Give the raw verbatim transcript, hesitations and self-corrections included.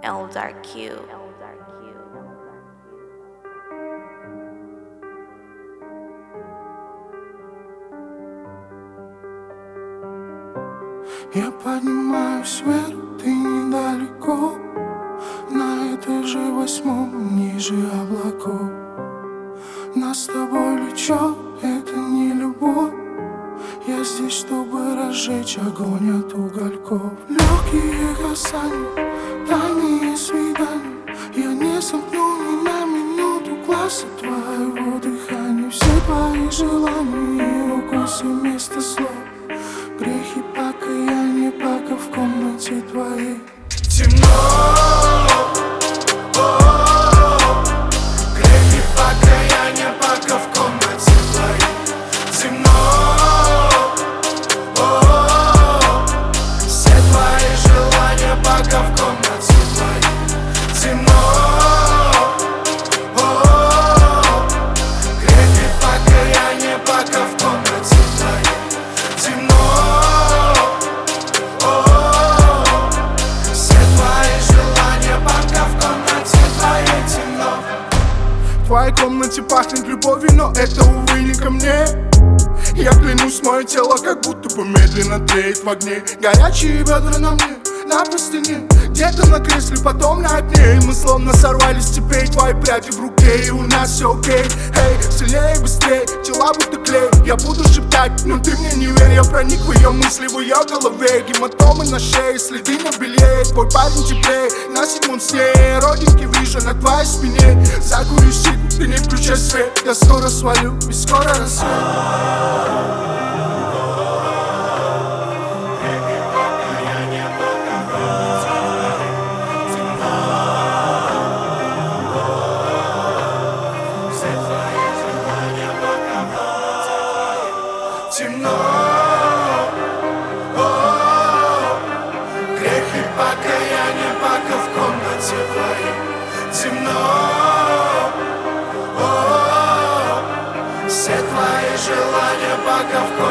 Eldar Q. Я поднимаюсь вверх, ты недалеко, на этаже восьмом, ниже облаков. Нас с тобой влечет, это не любовь. Я здесь, чтобы разжечь огонь от угольков. Легкие касания, тайные свидания. Я не сомкну ни на минуту глаз от твоего дыхания. Все твои желания и укусы вместо слов. Грехи, покаяние, пока в комнате твоей темно. Грехи, покаяние, пока в комнате твоей темно. Все твои желания, пока в комнате твоей темно. Грехи, покаяние, пока в комнате твоей темно. В твоей комнате пахнет любовью, но это, увы, не ко мне. Я клянусь, мое тело как будто бы медленно тлеет в огне. Горячие бедра на мне, на простыне, где-то на кресле, потом на окне. И мы словно сорвались с цепей, твои пряди в руке, и у нас все окей. Эй, сильнее и быстрее, тела будто клей. Я буду шептать, но ты мне не верь. Я проник в ее мысли, в ее голове. Гематомы на шее, следы на белье. Твой парень теплее, на седьмом сне. Родинки вижу на твоей спине. Закурю сику, ты не включай свет. Я скоро свалю, и скоро рассвет. Темно, о, грехи, покаяние, пока в комнате твоей темно. О, все твои желания, пока в комнате